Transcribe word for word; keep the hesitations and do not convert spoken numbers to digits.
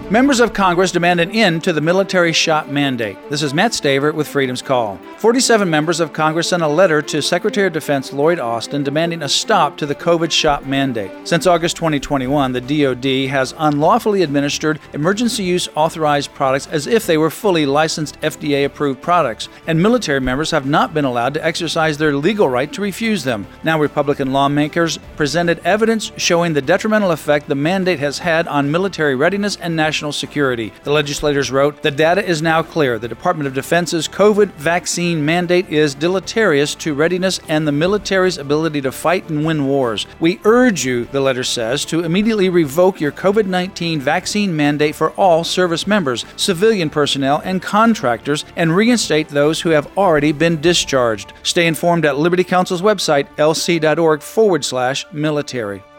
Members of Congress demand an end to the military shot mandate. This is Matt Staver with Freedom's Call. forty-seven members of Congress sent a letter to Secretary of Defense Lloyd Austin demanding a stop to the COVID shot mandate. Since August twenty twenty-one, the D O D has unlawfully administered emergency use authorized products as if they were fully licensed F D A-approved products, and military members have not been allowed to exercise their legal right to refuse them. Now, Republican lawmakers presented evidence showing the detrimental effect the mandate has had on military readiness and national security. The legislators wrote, "The data is now clear. The Department of Defense's COVID vaccine mandate is deleterious to readiness and the military's ability to fight and win wars. We urge you," the letter says, "to immediately revoke your COVID nineteen vaccine mandate for all service members, civilian personnel, and contractors, and reinstate those who have already been discharged." Stay informed at Liberty Counsel's website, lc.org forward slash military.